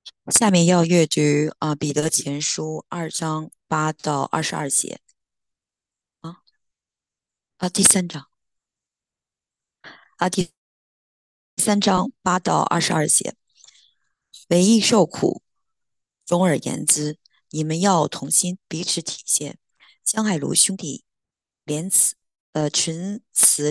下面要阅读彼得前书2章8到22节啊第三章第3章8到22节，为义受苦，总而言之，你们要同心，彼此体现，相爱如兄弟，廉耻纯慈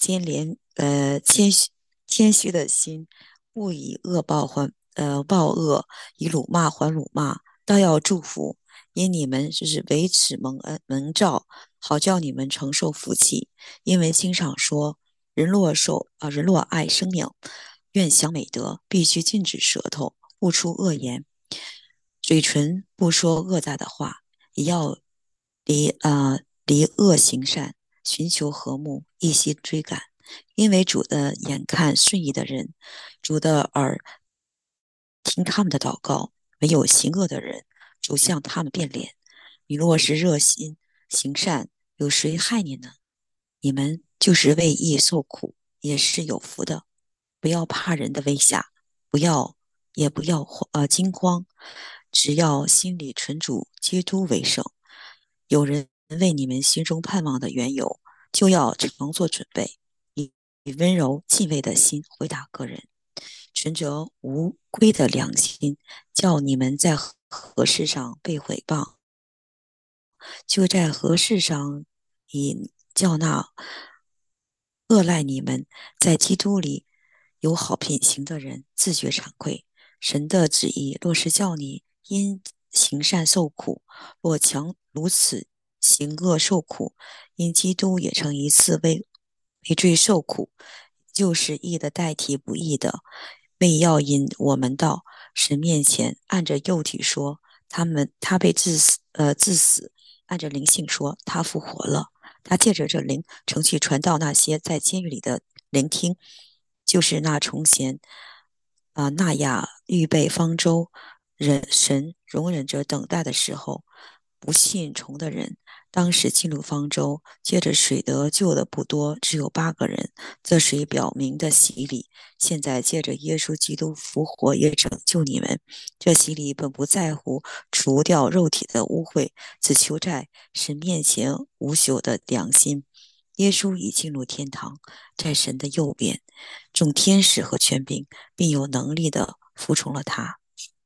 谦虚的心，不以恶报恶，以辱骂还辱骂，倒要祝福，因你们就是为此蒙召，好叫你们承受福气。因为经上说，人若爱生命，愿享美德，必须禁止舌头，不出恶言，嘴唇不说恶诈的话，也要离恶行善，寻求和睦，一心追赶。因为主的眼看顺意的人，主的耳听他们的祷告；唯有行恶的人，主向他们变脸。你若是热心行善，有谁害你呢？你们就是为义受苦，也是有福的。不要怕人的威吓，不要也不要惊慌，只要心里存主基督为圣。有人为你们心中盼望的缘由，就要常做准备，以温柔敬畏的心回答个人，存着无愧的良心，叫你们在何事上被毁谤，就在何事上以叫那恶赖你们在基督里有好品行的人自觉惭愧。神的旨意若是叫你因行善受苦，若强如此行恶受苦，因基督也曾一次为罪受苦，就是义的代替不义的，为要引我们到神面前，按着肉体说，他被致死，按着灵性说，他复活了。他借着这灵程序传到那些在监狱里的聆听，就是那从前纳亚预备方舟，神容忍着等待的时候，不信从的人，当时进入方舟，借着水得救的不多，只有8个人。这水表明的洗礼，现在借着耶稣基督复活，也拯救你们。这洗礼本不在乎除掉肉体的污秽，只求在神面前无朽的良心。耶稣已进入天堂，在神的右边，众天使和权柄，并有能力的服从了他。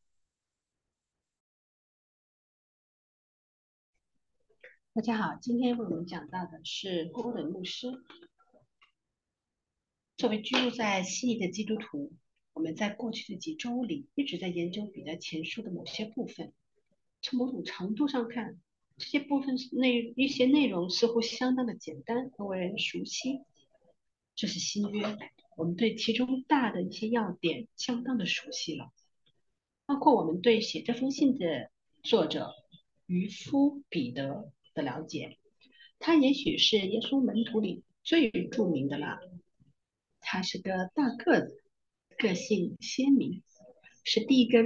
大家好，今天为我们讲到的是郭德牧师。作为居住在悉尼的基督徒，我们在过去的几周里一直在研究彼得前书的某些部分。从某种程度上看，这些部分一些内容似乎相当的简单和为人熟悉。这是新约，我们对其中大的一些要点相当的熟悉了，包括我们对写这封信的作者渔夫彼得的了解。他也许是耶稣门徒里最著名的了。他是个大个子，个性鲜明，是第一个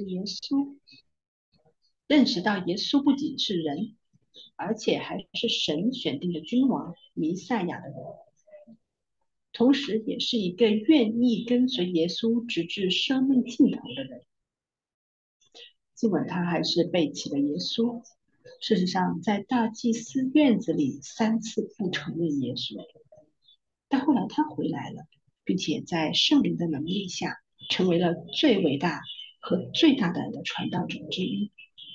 认识到耶稣不仅是人，而且还是神选定的君王弥赛亚的人，同时也是一个愿意跟随耶稣直至生命尽头的人。尽管他还是背弃了耶稣，事实上在大祭司院子里3次不承认耶稣，但后来他回来了，并且在圣灵的能力下，成为了最伟大和最大胆的传道者之一。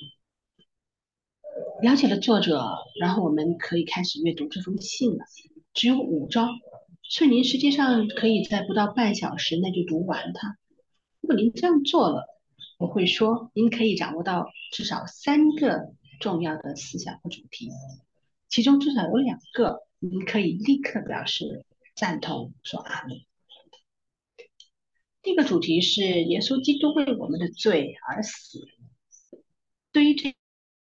了解了作者，然后我们可以开始阅读这封信了。只有5章，所以您实际上可以在不到半小时内就读完它。如果您这样做了，我会说您可以掌握到至少3个重要的思想和主题，其中至少有2个您可以立刻表示赞同，说阿门。第一个主题是耶稣基督为我们的罪而死。对于这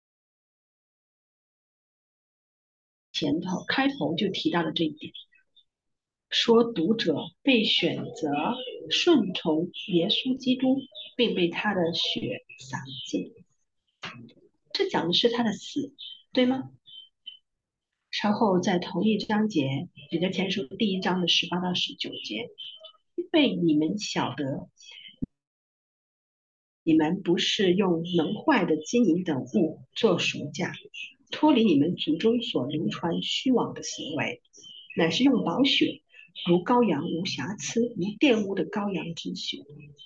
开头就提到了这一点，说读者被选择顺从耶稣基督，并被他的血洒净，这讲的是他的死，对吗？稍后在同一章节，彼得前书第1章的18到19节，因为你们晓得你们不是用能坏的金银等物做赎价，脱离你们祖宗所流传虚妄的行为，乃是用宝血，如羔羊无瑕疵、无玷污的羔羊之血。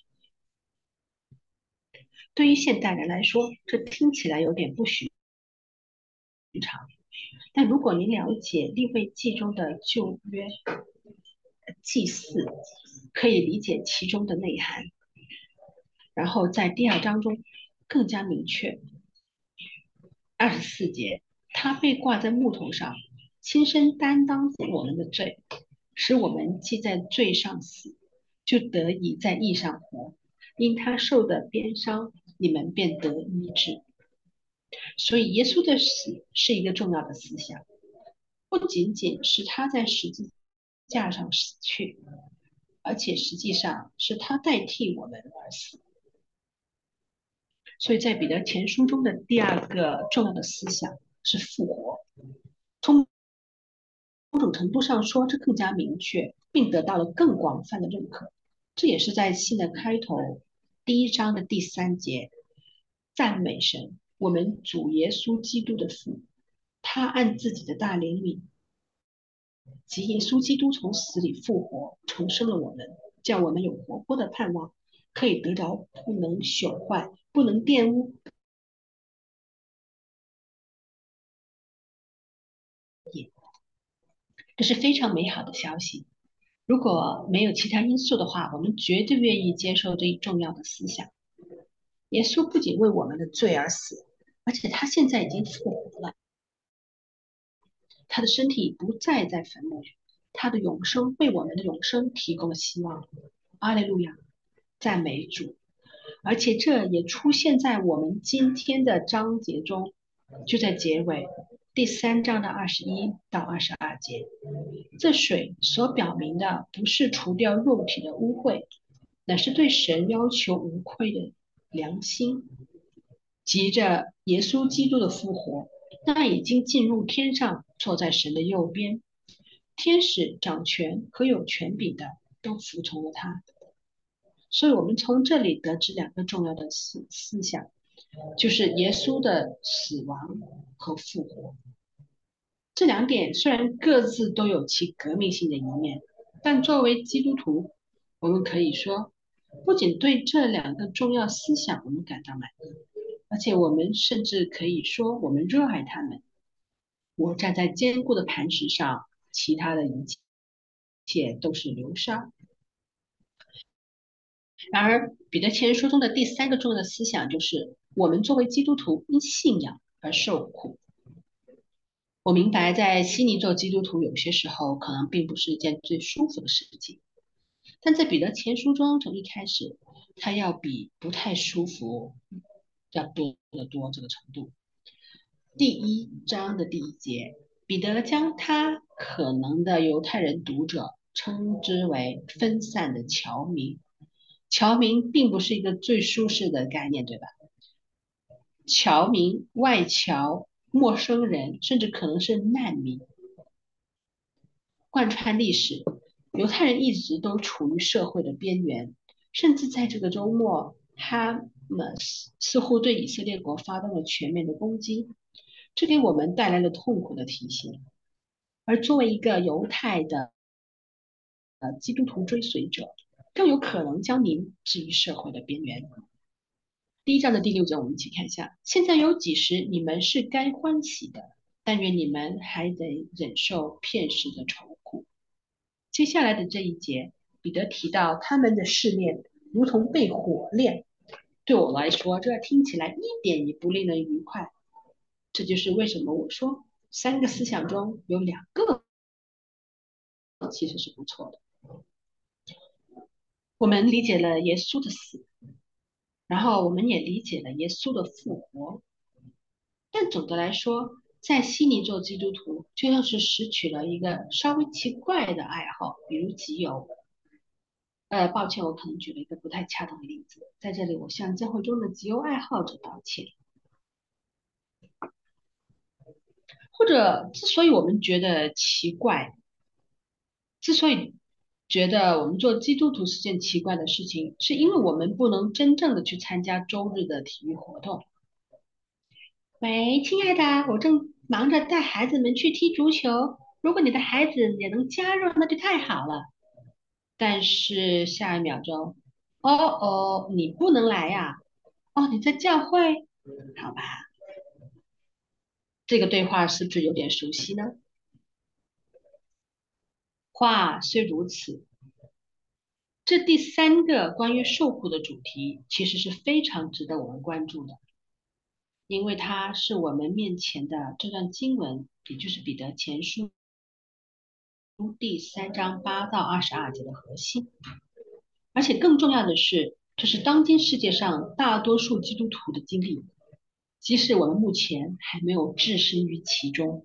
对于现代人来说，这听起来有点不寻常。但如果你了解利未记中的旧约祭祀，可以理解其中的内涵。然后在第二章中更加明确，24节，他被挂在木头上，亲身担当我们的罪，使我们既在罪上死，就得以在义上活。因他受的鞭伤，你们便得医治。所以耶稣的死是一个重要的思想，不仅仅是他在十字架上死去，而且实际上是他代替我们而死。所以在彼得前书中的第二个重要的思想是复活。从某种程度上说，这更加明确，并得到了更广泛的认可。这也是在信的开头第1章的第3节，赞美神，我们主耶稣基督的父，他按自己的大怜悯，即耶稣基督从死里复活，重生了我们，叫我们有活泼的盼望，可以得着不能朽坏、不能玷污。这是非常美好的消息。如果没有其他因素的话，我们绝对愿意接受这一重要的思想。耶稣不仅为我们的罪而死，而且他现在已经复活了，他的身体不再在坟墓里，他的永生为我们的永生提供了希望。阿利路亚，赞美主！而且这也出现在我们今天的章节中，就在结尾第3章的21到22节。这水所表明的不是除掉肉体的污秽，乃是对神要求无愧的良心。藉着耶稣基督的复活，那已经进入天上，坐在神的右边，天使掌权和有权柄的都服从了他。所以我们从这里得知2个重要的思想，就是耶稣的死亡和复活。这2点虽然各自都有其革命性的一面，但作为基督徒，我们可以说，不仅对这2个重要思想我们感到满意，而且我们甚至可以说我们热爱他们。我站在坚固的磐石上，其他的一切都是流沙。然而，彼得前书中的第3个重要的思想就是，我们作为基督徒因信仰而受苦。我明白，在悉尼做基督徒有些时候可能并不是一件最舒服的事情，但在彼得前书中，从一开始，他要比不太舒服要多得多这个程度。第1章的第1节，彼得将他可能的犹太人读者称之为分散的侨民。侨民并不是一个最舒适的概念，对吧？侨民、外侨、陌生人，甚至可能是难民。贯穿历史，犹太人一直都处于社会的边缘，甚至在这个周末，哈马斯似乎对以色列国发动了全面的攻击，这给我们带来了痛苦的提醒。而作为一个犹太的基督徒追随者，更有可能将您置于社会的边缘。第1章的第6节，我们一起看一下。现在有几时你们是该欢喜的，但愿你们还得忍受片时的愁苦。接下来的这一节，彼得提到他们的试炼如同被火炼。对我来说，这听起来一点也不令人愉快。这就是为什么我说3个思想中有2个其实是不错的。我们理解了耶稣的死，然后我们也理解了耶稣的复活。但总的来说，在悉尼做基督徒，就像是拾取了一个稍微奇怪的爱好，比如集邮。抱歉，我可能举了一个不太恰当的例子，在这里我向教会中的集邮爱好者道歉。或者，之所以我们觉得奇怪，之所以觉得我们做基督徒是件奇怪的事情，是因为我们不能真正的去参加周日的体育活动。喂，亲爱的，我正忙着带孩子们去踢足球，如果你的孩子也能加入，那就太好了。但是下一秒钟，哦哦，你不能来呀？哦，你在教会？好吧，这个对话是不是有点熟悉呢？话虽如此，这第三个关于受苦的主题，其实是非常值得我们关注的，因为它是我们面前的这段经文，也就是彼得前书第3章8到22节的核心。而且更重要的是，这是当今世界上大多数基督徒的经历，即使我们目前还没有置身于其中。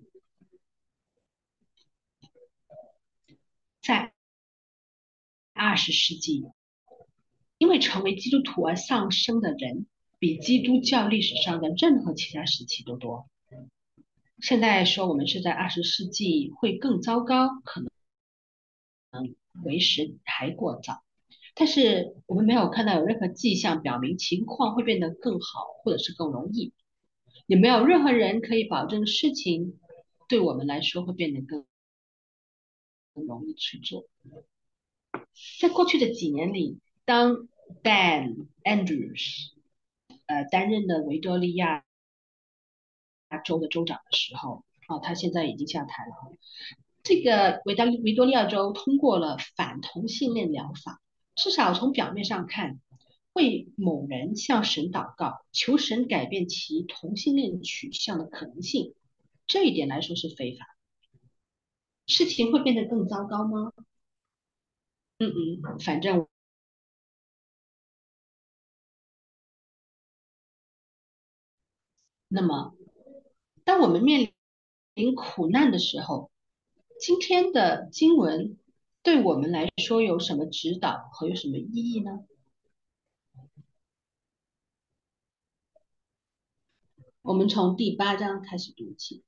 在20世纪，因为成为基督徒而丧生的人，比基督教历史上的任何其他时期都多。现在说我们是在20世纪会更糟糕，可能为时还过早。但是我们没有看到有任何迹象表明情况会变得更好，或者是更容易。也没有任何人可以保证事情对我们来说会变得更容易去做。在过去的几年里，当 Dan Andrews 担任了维多利亚州的州长的时候，他现在已经下台了。这个维多利亚州通过了反同性恋疗法，至少从表面上看，为某人向神祷告，求神改变其同性恋取向的可能性，这一点来说是非法。事情会变得更糟糕吗？反正那么，当我们面临苦难的时候，今天的经文对我们来说有什么指导和有什么意义呢？我们从第8章开始读起，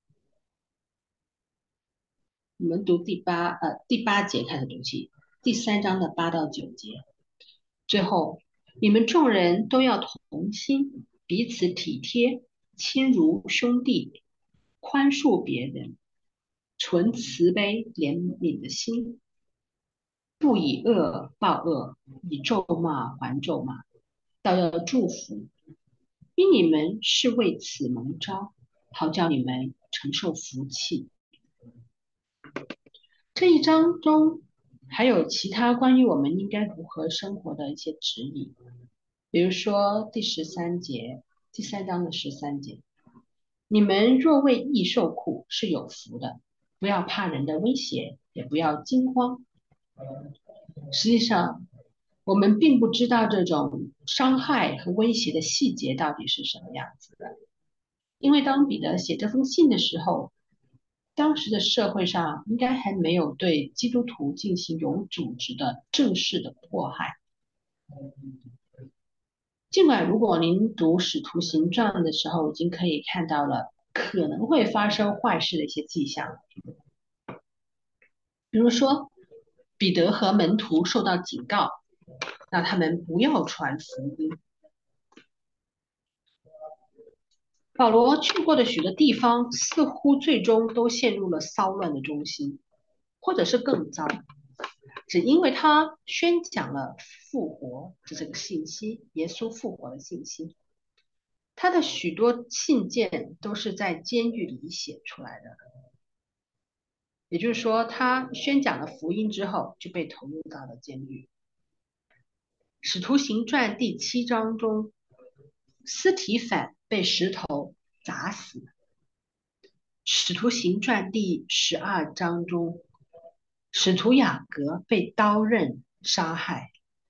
我们读第八节开始读起，第3章的8到9节。最后，你们众人都要同心，彼此体贴，亲如兄弟，宽恕别人，存慈悲怜悯的心，不以恶报恶，以咒骂还咒骂，倒要祝福，因你们是为此蒙召，好叫你们承受福气。这一章中还有其他关于我们应该如何生活的一些指引，比如说第13节，第3章的13节，你们若为义受苦，是有福的，不要怕人的威胁，也不要惊慌。实际上，我们并不知道这种伤害和威胁的细节到底是什么样子的，因为当彼得写这封信的时候，当时的社会上应该还没有对基督徒进行有组织的正式的迫害。尽管如果您读《使徒行传》的时候，已经可以看到了可能会发生坏事的一些迹象，比如说彼得和门徒受到警告，让他们不要传福音。保罗去过的许多地方，似乎最终都陷入了骚乱的中心，或者是更糟，只因为他宣讲了复活的这个信息，耶稣复活的信息。他的许多信件都是在监狱里写出来的，也就是说，他宣讲了福音之后，就被投入到了监狱。使徒行传第7章中，司提反被石头砸死；使徒行传第12章中，使徒雅各被刀刃杀害。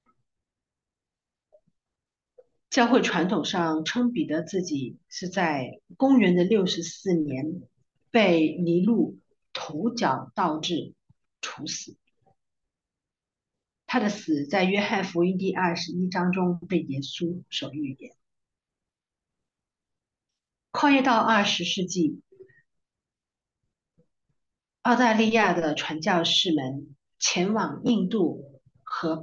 教会传统上称彼得自己是在公元的64年被尼禄头角倒置处死。他的死在约翰福音第21章中被耶稣所预言。跨越到20世纪，澳大利亚的传教士们前往印度和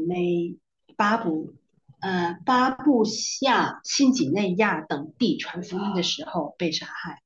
巴布亚新几内亚等地传福音的时候被杀害。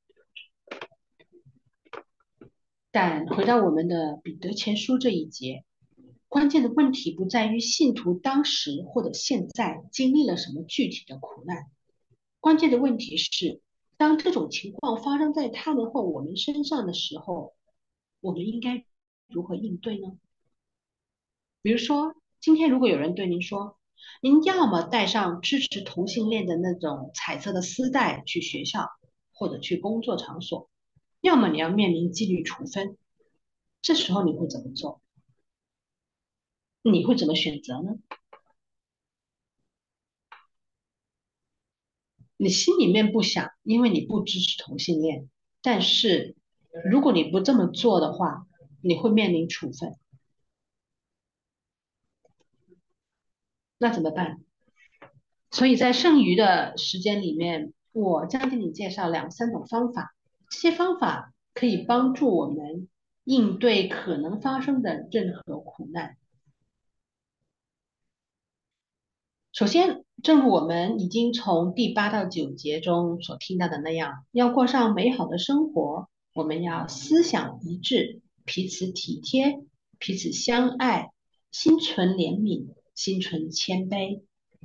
但回到我们的彼得前书这一节，关键的问题不在于信徒当时或者现在经历了什么具体的苦难，关键的问题是，当这种情况发生在他们或我们身上的时候，我们应该如何应对呢？比如说，今天如果有人对您说，您要么带上支持同性恋的那种彩色的丝带去学校或者去工作场所，要么你要面临纪律处分，这时候你会怎么做？你会怎么选择呢？你心里面不想，因为你不支持同性恋，但是如果你不这么做的话，你会面临处分，那怎么办？所以在剩余的时间里面，我将给你介绍两三种方法，这些方法可以帮助我们应对可能发生的任何苦难。首先，正如我们已经从第8到9节中所听到的那样，要过上美好的生活，我们要思想一致，彼此体贴，彼此相爱，心存怜悯，心存谦卑。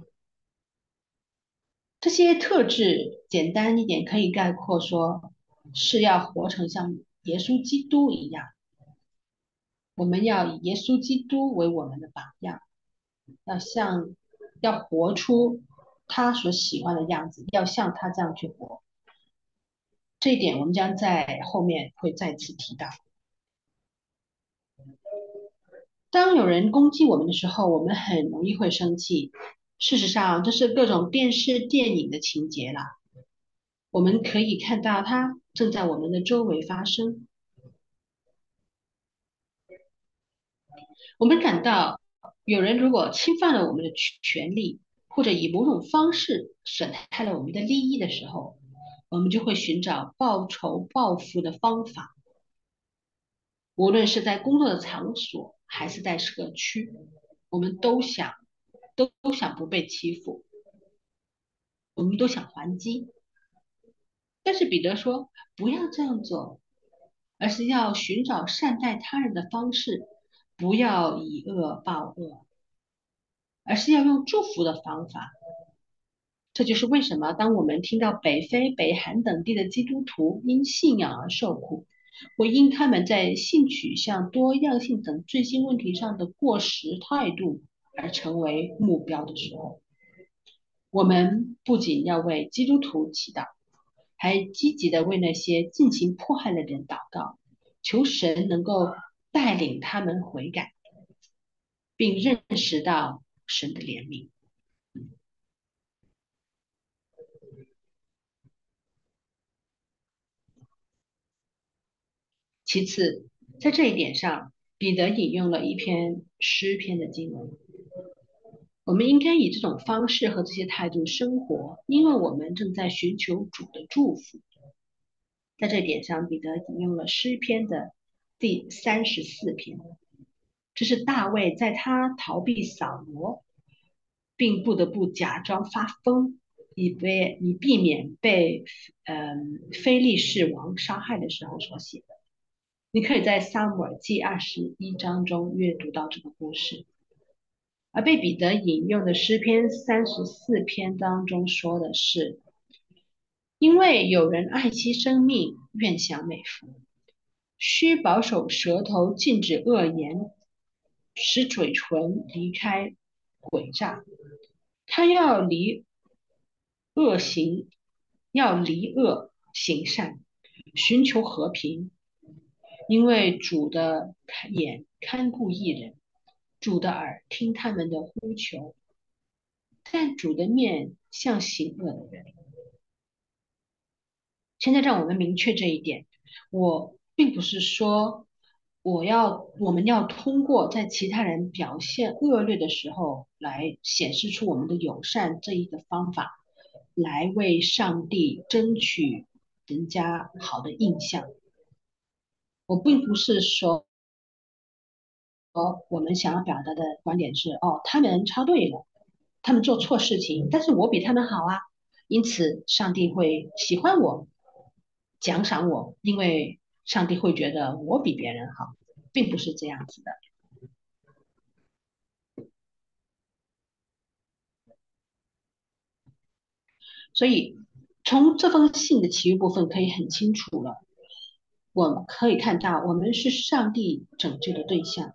这些特质简单一点可以概括说，是要活成像耶稣基督一样。我们要以耶稣基督为我们的榜样，要像要活出他所喜欢的样子，要像他这样去活。这一点我们将在后面会再次提到。当有人攻击我们的时候，我们很容易会生气。事实上，这是各种电视、电影的情节啦。我们可以看到它正在我们的周围发生。我们感到有人如果侵犯了我们的权利，或者以某种方式损害了我们的利益的时候，我们就会寻找报仇报复的方法。无论是在工作的场所还是在社区，我们都想不被欺负，我们都想还击。但是彼得说，不要这样做，而是要寻找善待他人的方式，不要以恶报恶，而是要用祝福的方法。这就是为什么当我们听到北非、北韩等地的基督徒因信仰而受苦，或因他们在性取向、多样性等最新问题上的过时态度而成为目标的时候，我们不仅要为基督徒祈祷，还积极的为那些尽情迫害的人祷告，求神能够带领他们悔改，并认识到神的怜悯。其次，在这一点上，彼得引用了一篇诗篇的经文。我们应该以这种方式和这些态度生活，因为我们正在寻求主的祝福。在这一点上，彼得引用了诗篇的第34篇，这是大卫在他逃避扫罗，并不得不假装发疯，以避免被非利士王杀害的时候所写的。你可以在撒母耳记21章中阅读到这个故事。而被彼得引用的诗篇34篇当中说的是，因为有人爱惜生命，愿享美福，需保守舌头，禁止恶言，使嘴唇离开诡诈。他要离恶行善，寻求和平，因为主的眼看顾义人，主的耳听他们的呼求，但主的面向行恶的人。现在让我们明确这一点，我并不是说我们要通过在其他人表现恶劣的时候来显示出我们的友善这一个方法，来为上帝争取人家好的印象。我并不是说我们想要表达的观点是，哦，他们插队了，他们做错事情，但是我比他们好啊，因此上帝会喜欢我，奖赏我，因为上帝会觉得我比别人好，并不是这样子的。所以从这封信的其余部分可以很清楚了，我们可以看到，我们是上帝拯救的对象，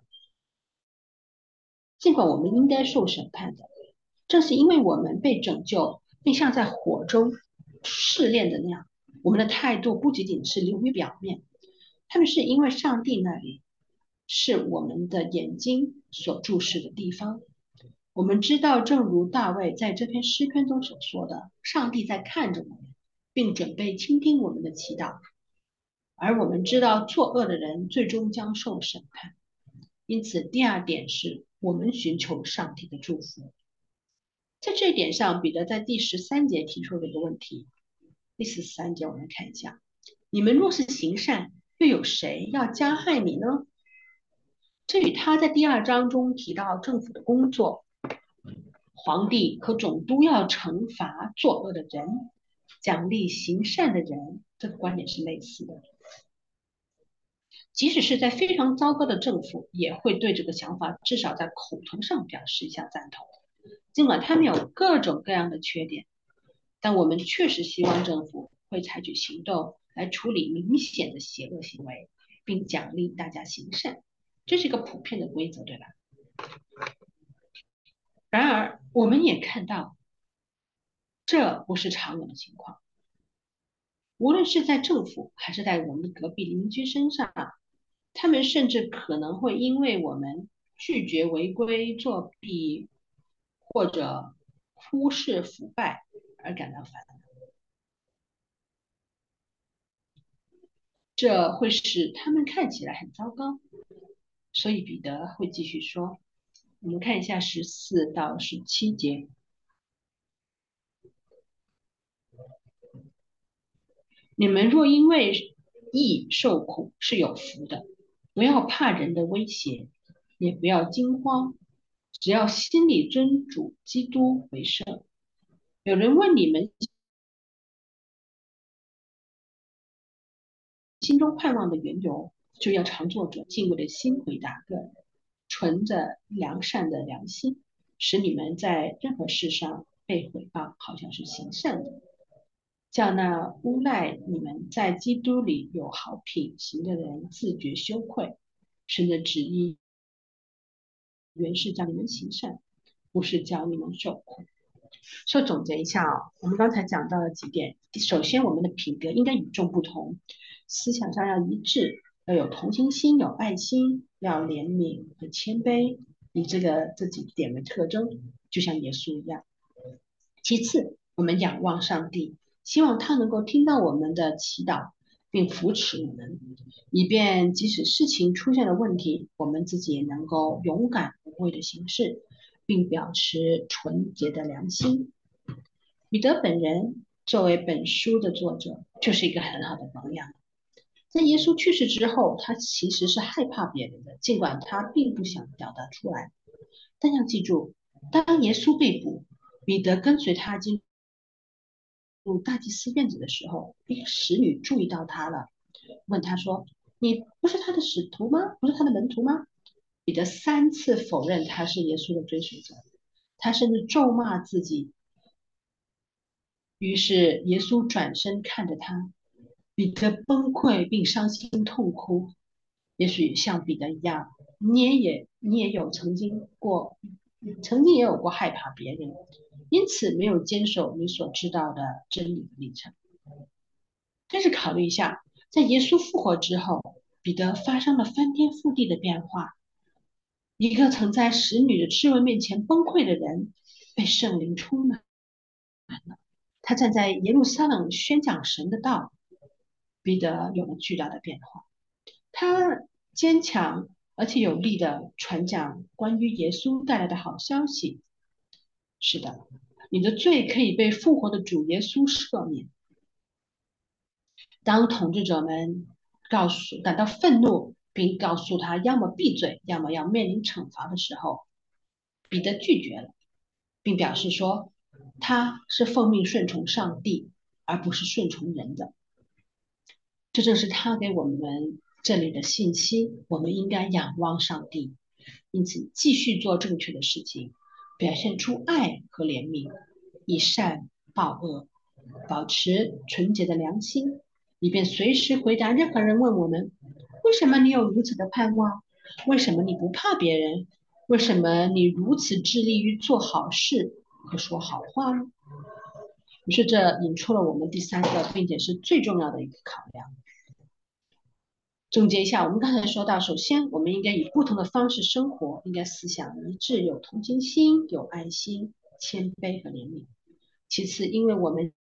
尽管我们应该受审判的。正是因为我们被拯救，并像在火中试炼的那样，我们的态度不仅仅是流于表面，他们是因为上帝那里是我们的眼睛所注视的地方。我们知道，正如大卫在这篇诗篇中所说的，上帝在看着我们，并准备倾听我们的祈祷。而我们知道，作恶的人最终将受审判。因此，第二点是我们寻求上帝的祝福。在这一点上，彼得在第13节提出了一个问题。第13节我们看一下：你们若是行善，又有谁要加害你呢？这与他在第2章中提到政府的工作，皇帝和总督要惩罚作恶的人，奖励行善的人，这个观点是类似的。即使是在非常糟糕的政府，也会对这个想法至少在口头上表示一下赞同，尽管他们有各种各样的缺点。但我们确实希望政府会采取行动来处理明显的邪恶行为，并奖励大家行善，这是一个普遍的规则，对吧？然而，我们也看到，这不是常有的情况。无论是在政府还是在我们的隔壁邻居身上，他们甚至可能会因为我们拒绝违规、作弊或者忽视腐败而感到烦恼。这会使他们看起来很糟糕。所以彼得会继续说，我们看一下14到17节。你们若因为义受苦，是有福的。不要怕人的威胁，也不要惊慌，只要心里尊主基督为圣。有人问你们心中盼望的缘由，就要常作者敬畏的心回答个人，存着良善的良心，使你们在任何事上被毁谤，好像是行善的。叫那诬赖你们在基督里有好品行的人自觉羞愧。神的旨意原是叫你们行善，不是叫你们受苦。说总结一下我们刚才讲到了几点。首先，我们的品格应该与众不同，思想上要一致，要有同情心、有爱心，要怜悯和谦卑，以这几点为特征，就像耶稣一样。其次，我们仰望上帝，希望他能够听到我们的祈祷，并扶持我们，以便即使事情出现了问题，我们自己也能够勇敢无畏的行事，并保持纯洁的良心。彼得本人作为本书的作者，就是一个很好的榜样。在耶稣去世之后，他其实是害怕别人的，尽管他并不想表达出来。但要记住，当耶稣被捕，彼得跟随他进入大祭司院子的时候，一个使女注意到他了，问他说：“你不是他的使徒吗？不是他的门徒吗？”彼得3次否认他是耶稣的追随者，他甚至咒骂自己。于是耶稣转身看着他，彼得崩溃并伤心痛哭。也许像彼得一样，你也曾经也有过害怕别人，因此没有坚守你所知道的真理的历程。但是考虑一下，在耶稣复活之后，彼得发生了翻天覆地的变化。一个曾在使女的质问面前崩溃的人，被圣灵充满。他站在耶路撒冷宣讲神的道，彼得有了巨大的变化。他坚强而且有力的传讲关于耶稣带来的好消息。是的，你的罪可以被复活的主耶稣赦免。当统治者们感到愤怒， 并告诉他要么闭嘴，要么要面临惩罚的时候，彼得拒绝了，并表示说他是奉命顺从上帝，而不是顺从人的。这正是他给我们这里的信息，我们应该仰望上帝，因此继续做正确的事情，表现出爱和怜悯，以善报恶，保持纯洁的良心，以便随时回答任何人问我们：为什么你有如此的盼望？为什么你不怕别人？为什么你如此致力于做好事和说好话呢？于是这引出了我们第三个，并且是最重要的一个考量。总结一下，我们刚才说到，首先我们应该以不同的方式生活，应该思想一致，有同情心，有爱心、谦卑和怜悯。其次，因为我们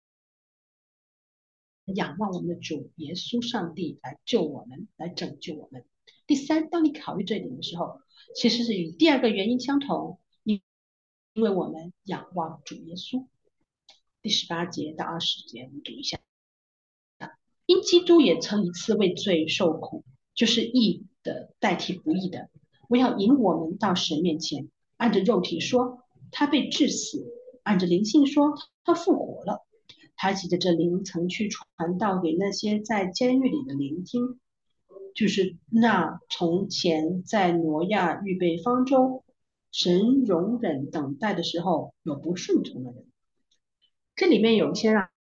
仰望我们的主耶稣上帝来救我们，来拯救我们。第三，当你考虑这一点的时候，其实是与第二个原因相同，因为我们仰望主耶稣。第18节到20节，我们读一下。因基督也曾一次为罪受苦，就是义的代替不义的。我要引我们到神面前，按着肉体说，他被治死；按着灵性说，他复活了。他藉着这灵曾去传道给那些在监狱里的聆听，就是那从前在挪亚预备方舟，神容忍等待的时候有不顺从的人。这里面有一些让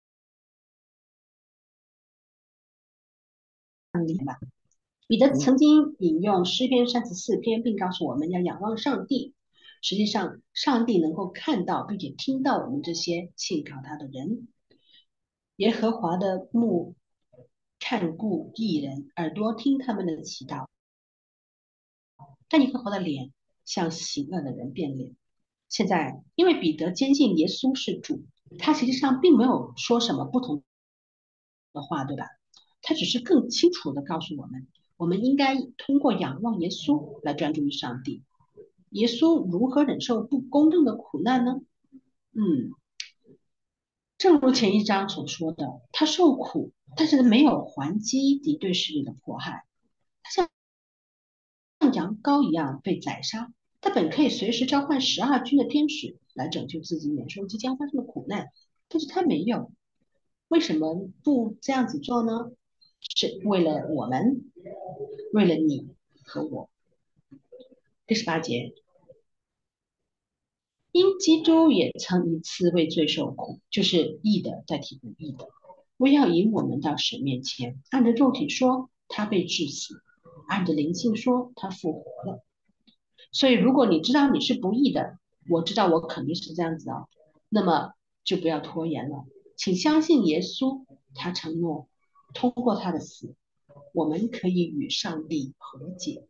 彼得嗯， 曾经引用诗篇34篇，并告诉我们要仰望上帝。实际上，上帝能够看到并且听到我们这些信靠他的人。耶和华的目看顾义人，耳朵听他们的祈祷，但耶和华的脸向行恶的人变脸。现在，因为彼得坚信耶稣是主，他实际上并没有说什么不同的话，对吧？他只是更清楚地告诉我们，我们应该通过仰望耶稣来专注于上帝。耶稣如何忍受不公正的苦难呢？嗯，正如前一章所说的，他受苦，但是没有还击敌对势力的迫害，他像羊羔一样被宰杀。他本可以随时召唤12军的天使来拯救自己，免受即将发生的苦难，但是他没有。为什么不这样子做呢？是为了我们，为了你和我。第18节，因基督也曾一次为罪受苦，就是义的代替不义的。我要引我们到神面前，按着肉体说，他被致死；按着灵性说，他复活了。所以，如果你知道你是不义的，我知道我肯定是这样子哦，那么就不要拖延了，请相信耶稣，他承诺通过他的死，我们可以与上帝和解。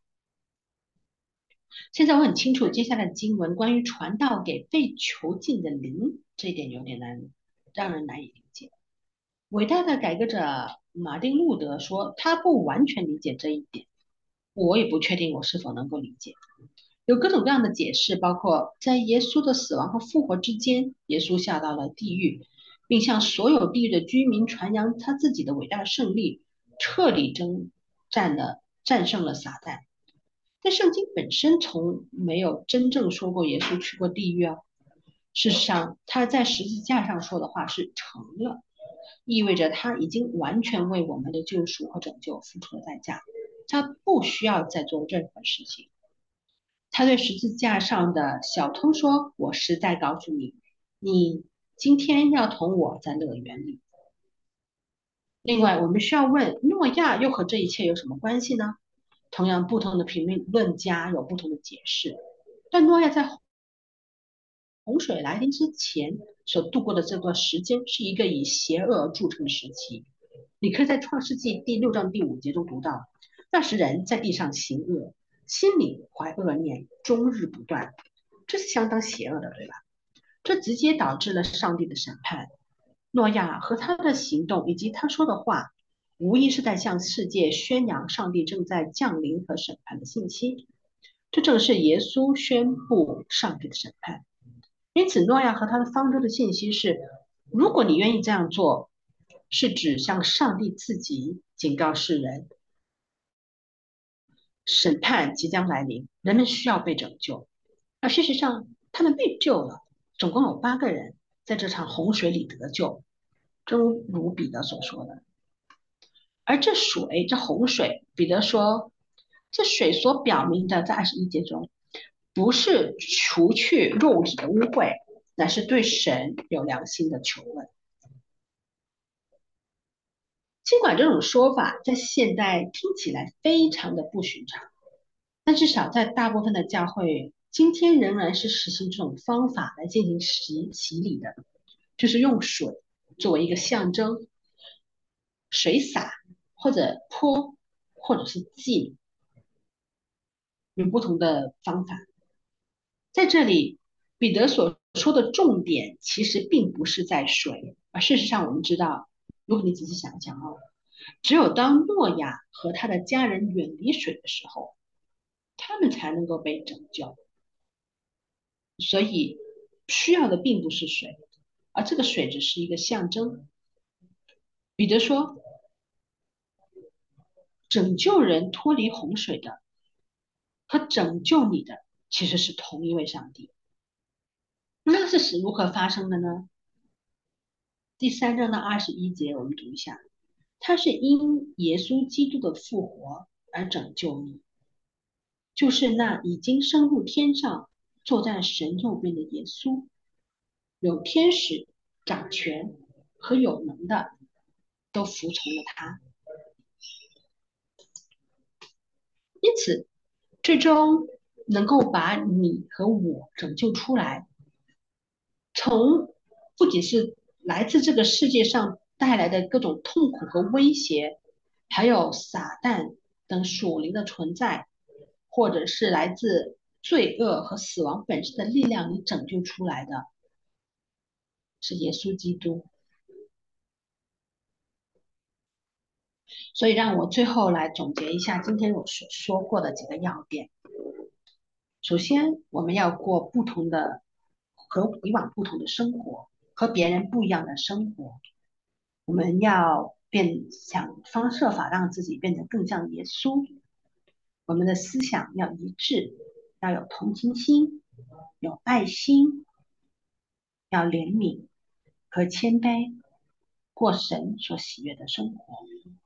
现在我很清楚，接下来的经文关于传道给被囚禁的灵，这一点有点难，让人难以理解。伟大的改革者马丁路德说，他不完全理解这一点，我也不确定我是否能够理解。有各种各样的解释，包括在耶稣的死亡和复活之间，耶稣下到了地狱，并向所有地狱的居民传扬他自己的伟大胜利，彻底战胜了撒旦。但圣经本身从没有真正说过耶稣去过地狱啊。事实上，他在十字架上说的话是成了，意味着他已经完全为我们的救赎和拯救付出了代价，他不需要再做任何事情。他对十字架上的小偷说：“我实在告诉你，你今天要同我在乐园里。”另外，我们需要问，诺亚又和这一切有什么关系呢？同样，不同的评论家有不同的解释。但诺亚在洪水来临之前所度过的这段时间，是一个以邪恶著称的时期。你可以在创世纪第6章第5节中读到，那时人在地上行恶，心里怀恶念，终日不断。这是相当邪恶的，对吧？这直接导致了上帝的审判。诺亚和他的行动以及他说的话，无疑是在向世界宣扬上帝正在降临和审判的信息。这正是耶稣宣布上帝的审判。因此，诺亚和他的方舟的信息是：如果你愿意这样做，是指向上帝自己警告世人， 审判即将来临，人们需要被拯救。而事实上，他们被救了，总共有8个人在这场洪水里得救，正如彼得所说的。而这水，这洪水，彼得说，这水所表明的，在21节中，不是除去肉体的污秽，乃是对神有良心的求问。尽管这种说法在现代听起来非常的不寻常，但至少在大部分的教会，今天仍然是实行这种方法来进行洗礼的，就是用水作为一个象征，水洒或者泼或者是浸，有不同的方法。在这里，彼得所说的重点其实并不是在水，而事实上我们知道，如果你仔细想想哦，只有当诺亚和他的家人远离水的时候，他们才能够被拯救。所以需要的并不是水，而这个水只是一个象征。彼得说，拯救人脱离洪水的和拯救你的其实是同一位上帝。那是如何发生的呢？第3章的21节，我们读一下：他是因耶稣基督的复活而拯救你，就是那已经升入天上，坐在神右边的耶稣，有天使掌权和有能的，都服从了他。因此，最终能够把你和我拯救出来，从不仅是来自这个世界上带来的各种痛苦和威胁，还有撒旦等属灵的存在，或者是来自罪恶和死亡本身的力量里拯救出来的，是耶稣基督。所以让我最后来总结一下今天我所说过的几个要点。首先，我们要过不同的和以往不同的生活，和别人不一样的生活。我们要想方设法让自己变得更像耶稣。我们的思想要一致，要有同情心，有爱心，要怜悯和谦卑，过神所喜悦的生活。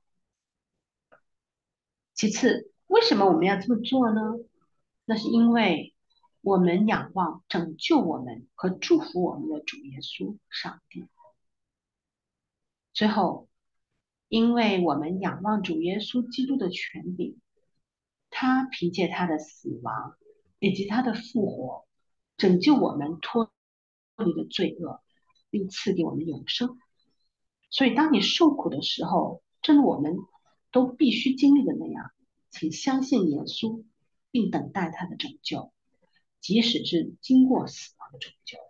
其次，为什么我们要这么做呢？那是因为我们仰望拯救我们和祝福我们的主耶稣上帝。最后，因为我们仰望主耶稣基督的权柄，他凭借他的死亡以及他的复活，拯救我们脱离的罪恶，并赐给我们永生。所以，当你受苦的时候，正如我们都必须经历的那样，请相信耶稣，并等待他的拯救，即使是经过死亡的拯救。